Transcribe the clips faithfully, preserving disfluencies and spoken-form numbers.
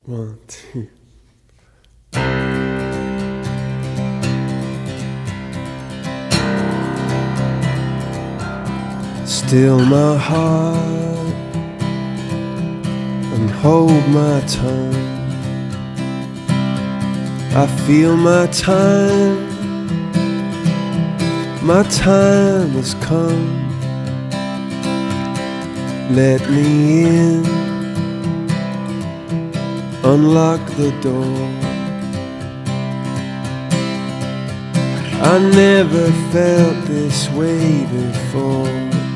One, two. Still my heart and hold my tongue. I feel my time, my time has come. Let me in, unlock the door. I never felt this way before,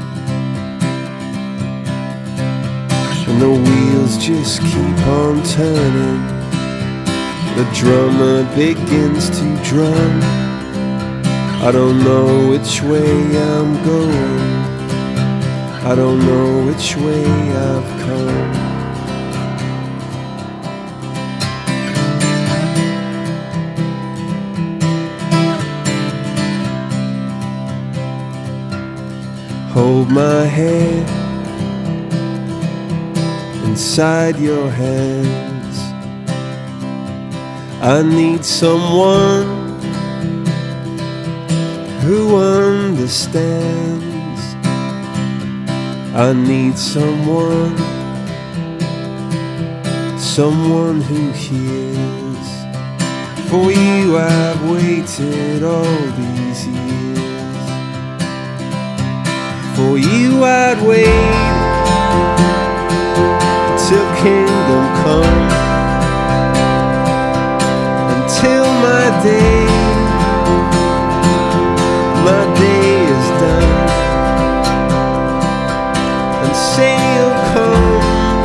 and the wheels just keep on turning. The drummer begins to drum. I don't know which way I'm going, I don't know which way I've come. Hold my head inside your hands. I need someone who understands. I need someone, someone who hears. For you I've waited all these years. For you I'd wait till kingdom come, until my day, my day is done. And say you'll come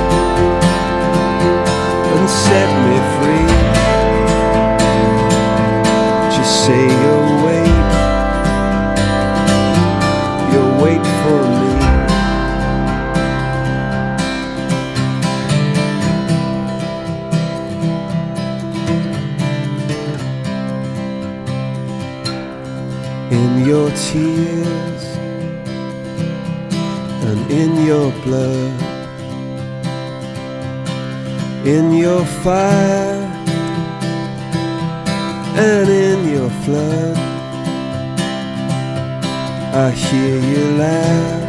and set me free. Just say you'll wait, you'll wait for me. In your tears and in your blood, in your fire and in your flood, I hear you laugh,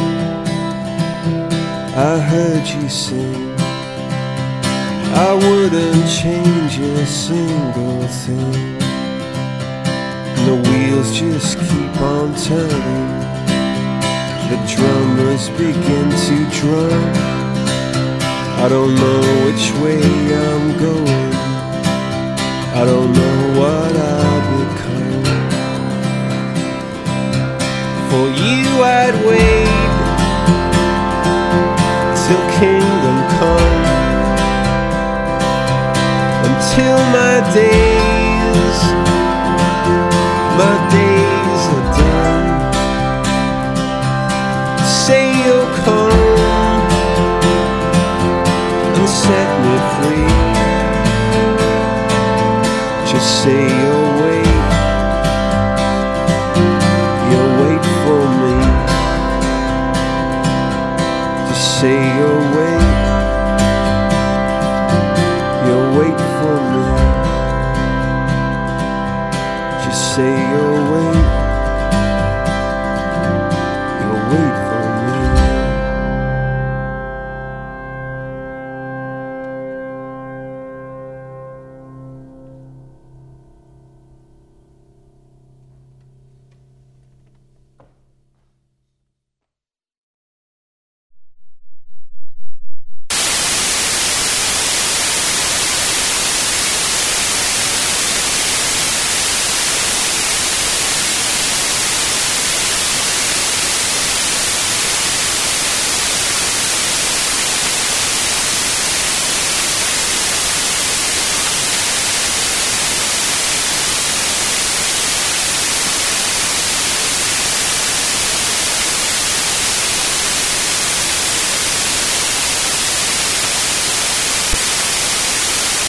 I heard you sing. I wouldn't change a single thing. The wheels just keep on turning. The drummers begin to drum. I don't know which way I'm going, I don't know what I'll become. For you I'd wait till kingdom come, until my days, my days are done. Say you'll come and set me free. Just say you'll wait, you'll wait for me. Just say you'll wait, you'll wait for me. Just say you'll wait,